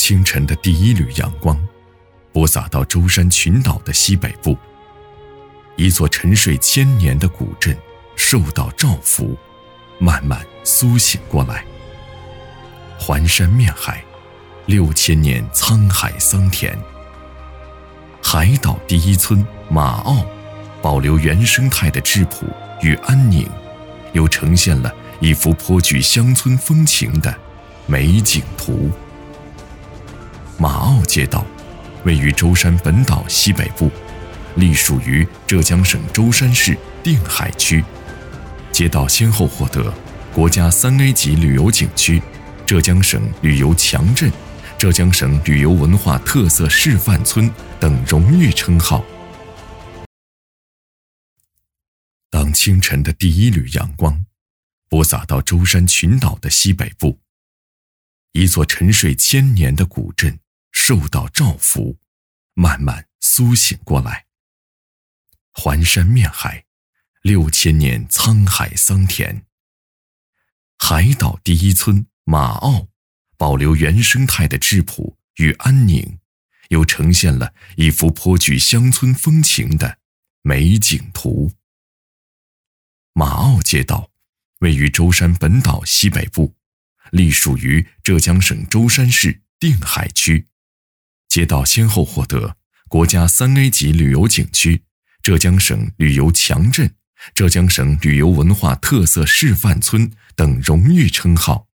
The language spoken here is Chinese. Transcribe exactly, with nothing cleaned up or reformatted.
清晨的第一缕阳光播洒到舟山群岛的西北部，一座沉睡千年的古镇受到照拂，慢慢苏醒过来。环山面海，六千年沧海桑田。海岛第一村马澳保留原生态的质朴与安宁，又呈现了一幅颇具乡村风情的美景图。马澳街道位于舟山本岛西北部，隶属于浙江省舟山市定海区。街道先后获得国家三 A 级旅游景区、浙江省旅游强镇、浙江省旅游文化特色示范村等荣誉称号。当清晨的第一缕阳光播洒到舟山群岛的西北部，一座沉睡千年的古镇受到照拂，慢慢苏醒过来。环山面海，六千年沧海桑田。海岛第一村马澳保留原生态的质朴与安宁，又呈现了一幅颇具乡村风情的美景图。马澳街道位于舟山本岛西北部，隶属于浙江省舟山市定海区。街道先后获得国家三 A 级旅游景区、浙江省旅游强镇、浙江省旅游文化特色示范村等荣誉称号。